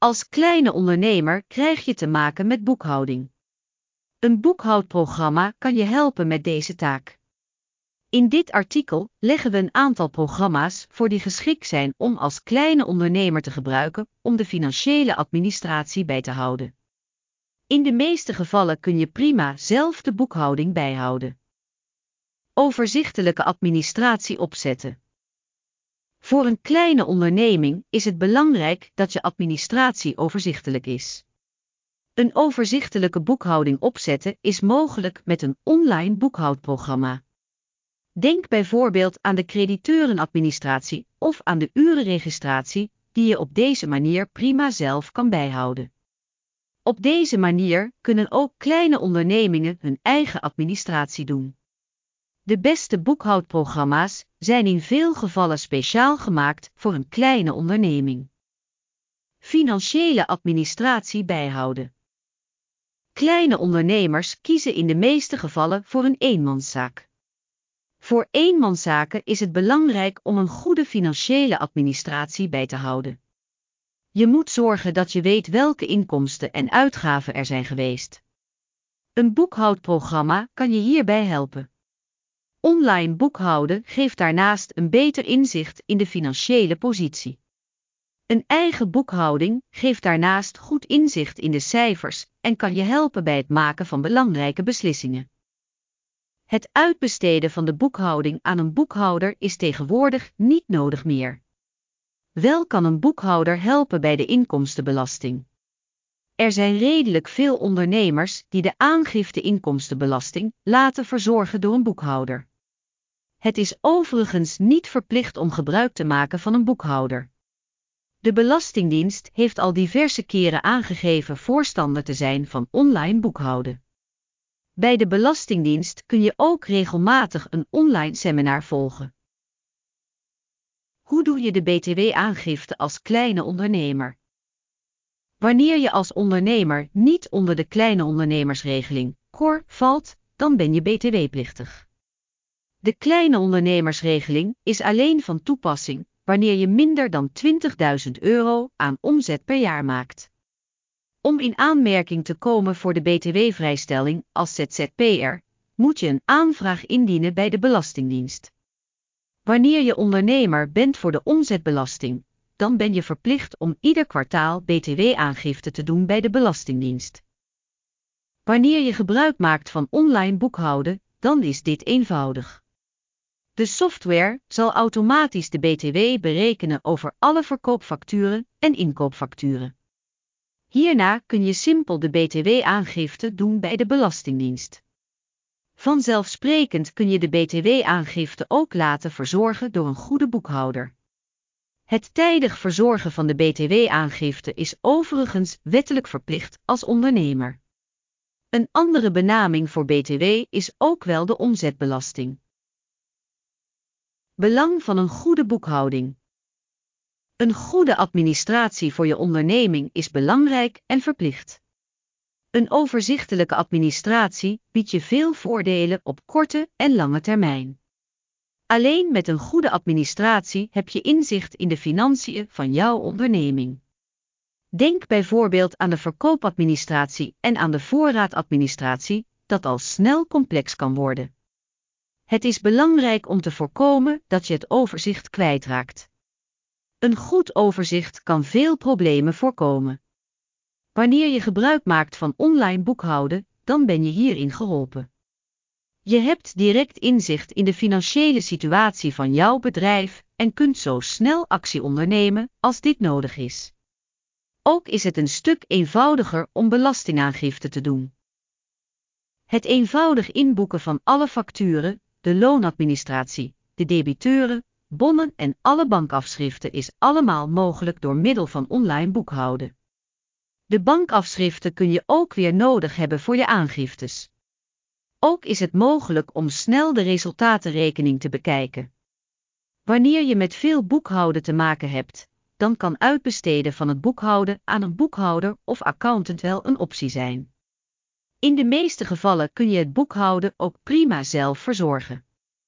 Als kleine ondernemer krijg je te maken met boekhouding. Een boekhoudprogramma kan je helpen met deze taak. In dit artikel leggen we een aantal programma's voor die geschikt zijn om als kleine ondernemer te gebruiken om de financiële administratie bij te houden. In de meeste gevallen kun je prima zelf de boekhouding bijhouden. Overzichtelijke administratie opzetten. Voor een kleine onderneming is het belangrijk dat je administratie overzichtelijk is. Een overzichtelijke boekhouding opzetten is mogelijk met een online boekhoudprogramma. Denk bijvoorbeeld aan de crediteurenadministratie of aan de urenregistratie, die je op deze manier prima zelf kan bijhouden. Op deze manier kunnen ook kleine ondernemingen hun eigen administratie doen. De beste boekhoudprogramma's zijn in veel gevallen speciaal gemaakt voor een kleine onderneming. Financiële administratie bijhouden. Kleine ondernemers kiezen in de meeste gevallen voor een eenmanszaak. Voor eenmanszaken is het belangrijk om een goede financiële administratie bij te houden. Je moet zorgen dat je weet welke inkomsten en uitgaven er zijn geweest. Een boekhoudprogramma kan je hierbij helpen. Online boekhouden geeft daarnaast een beter inzicht in de financiële positie. Een eigen boekhouding geeft daarnaast goed inzicht in de cijfers en kan je helpen bij het maken van belangrijke beslissingen. Het uitbesteden van de boekhouding aan een boekhouder is tegenwoordig niet nodig meer. Wel kan een boekhouder helpen bij de inkomstenbelasting. Er zijn redelijk veel ondernemers die de aangifte inkomstenbelasting laten verzorgen door een boekhouder. Het is overigens niet verplicht om gebruik te maken van een boekhouder. De Belastingdienst heeft al diverse keren aangegeven voorstander te zijn van online boekhouden. Bij de Belastingdienst kun je ook regelmatig een online seminar volgen. Hoe doe je de BTW-aangifte als kleine ondernemer? Wanneer je als ondernemer niet onder de kleine ondernemersregeling (KOR) valt, dan ben je BTW-plichtig. De kleine ondernemersregeling is alleen van toepassing wanneer je minder dan €20.000 aan omzet per jaar maakt. Om in aanmerking te komen voor de BTW-vrijstelling als ZZP'er, moet je een aanvraag indienen bij de Belastingdienst. Wanneer je ondernemer bent voor de omzetbelasting, dan ben je verplicht om ieder kwartaal BTW-aangifte te doen bij de Belastingdienst. Wanneer je gebruik maakt van online boekhouden, dan is dit eenvoudig. De software zal automatisch de BTW berekenen over alle verkoopfacturen en inkoopfacturen. Hierna kun je simpel de BTW-aangifte doen bij de Belastingdienst. Vanzelfsprekend kun je de BTW-aangifte ook laten verzorgen door een goede boekhouder. Het tijdig verzorgen van de BTW-aangifte is overigens wettelijk verplicht als ondernemer. Een andere benaming voor BTW is ook wel de omzetbelasting. Belang van een goede boekhouding. Een goede administratie voor je onderneming is belangrijk en verplicht. Een overzichtelijke administratie biedt je veel voordelen op korte en lange termijn. Alleen met een goede administratie heb je inzicht in de financiën van jouw onderneming. Denk bijvoorbeeld aan de verkoopadministratie en aan de voorraadadministratie, dat al snel complex kan worden. Het is belangrijk om te voorkomen dat je het overzicht kwijtraakt. Een goed overzicht kan veel problemen voorkomen. Wanneer je gebruik maakt van online boekhouden, dan ben je hierin geholpen. Je hebt direct inzicht in de financiële situatie van jouw bedrijf en kunt zo snel actie ondernemen als dit nodig is. Ook is het een stuk eenvoudiger om belastingaangifte te doen. Het eenvoudig inboeken van alle facturen, de loonadministratie, de debiteuren, bonnen en alle bankafschriften is allemaal mogelijk door middel van online boekhouden. De bankafschriften kun je ook weer nodig hebben voor je aangiftes. Ook is het mogelijk om snel de resultatenrekening te bekijken. Wanneer je met veel boekhouden te maken hebt, dan kan uitbesteden van het boekhouden aan een boekhouder of accountant wel een optie zijn. In de meeste gevallen kun je het boekhouden ook prima zelf verzorgen.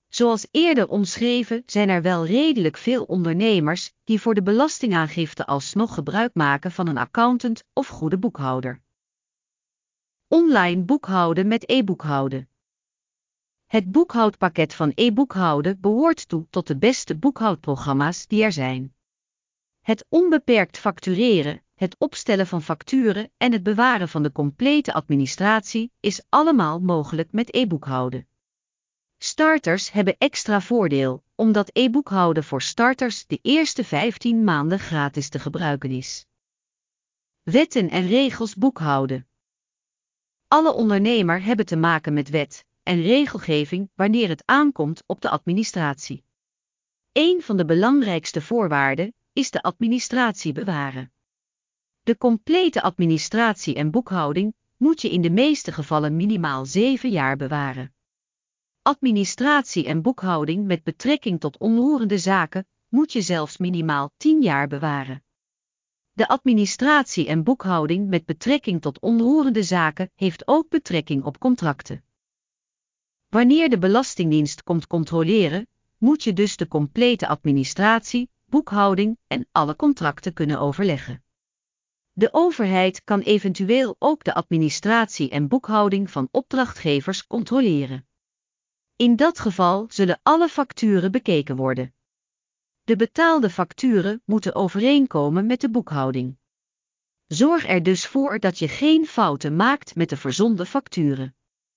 Zoals eerder omschreven zijn er wel redelijk veel ondernemers die voor de belastingaangifte alsnog gebruik maken van een accountant of goede boekhouder. Online boekhouden met e-boekhouden. Het boekhoudpakket van e-boekhouden behoort toe tot de beste boekhoudprogramma's die er zijn. Het onbeperkt factureren, het opstellen van facturen en het bewaren van de complete administratie is allemaal mogelijk met e-boekhouden. Starters hebben extra voordeel, omdat e-boekhouden voor starters de eerste 15 maanden gratis te gebruiken is. Wetten en regels boekhouden. Alle ondernemers hebben te maken met wet en regelgeving wanneer het aankomt op de administratie. Een van de belangrijkste voorwaarden is de administratie bewaren. De complete administratie en boekhouding moet je in de meeste gevallen minimaal 7 jaar bewaren. Administratie en boekhouding met betrekking tot onroerende zaken moet je zelfs minimaal 10 jaar bewaren. De administratie en boekhouding met betrekking tot onroerende zaken heeft ook betrekking op contracten. Wanneer de Belastingdienst komt controleren, moet je dus de complete administratie, boekhouding en alle contracten kunnen overleggen. De overheid kan eventueel ook de administratie en boekhouding van opdrachtgevers controleren. In dat geval zullen alle facturen bekeken worden. De betaalde facturen moeten overeenkomen met de boekhouding. Zorg er dus voor dat je geen fouten maakt met de verzonden facturen.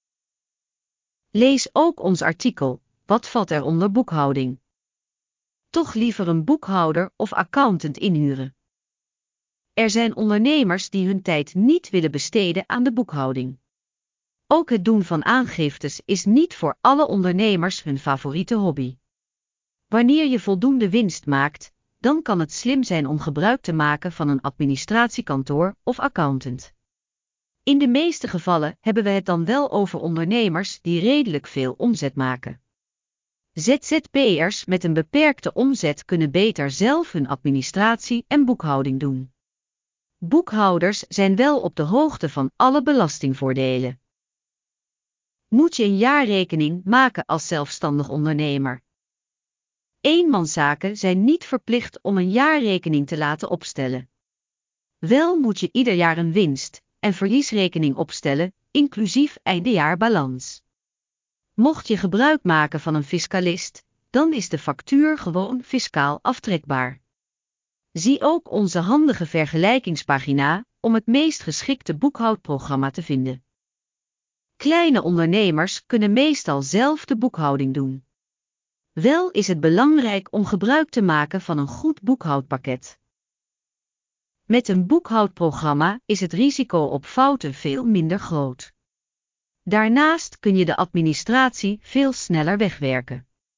Lees ook ons artikel, wat valt er onder boekhouding? Toch liever een boekhouder of accountant inhuren. Er zijn ondernemers die hun tijd niet willen besteden aan de boekhouding. Ook het doen van aangiftes is niet voor alle ondernemers hun favoriete hobby. Wanneer je voldoende winst maakt, dan kan het slim zijn om gebruik te maken van een administratiekantoor of accountant. In de meeste gevallen hebben we het dan wel over ondernemers die redelijk veel omzet maken. ZZP'ers met een beperkte omzet kunnen beter zelf hun administratie en boekhouding doen. Boekhouders zijn wel op de hoogte van alle belastingvoordelen. Moet je een jaarrekening maken als zelfstandig ondernemer? Eenmanszaken zijn niet verplicht om een jaarrekening te laten opstellen. Wel moet je ieder jaar een winst- en verliesrekening opstellen, inclusief eindejaarbalans. Mocht je gebruik maken van een fiscalist, dan is de factuur gewoon fiscaal aftrekbaar. Zie ook onze handige vergelijkingspagina om het meest geschikte boekhoudprogramma te vinden. Kleine ondernemers kunnen meestal zelf de boekhouding doen. Wel is het belangrijk om gebruik te maken van een goed boekhoudpakket. Met een boekhoudprogramma is het risico op fouten veel minder groot. Daarnaast kun je de administratie veel sneller wegwerken.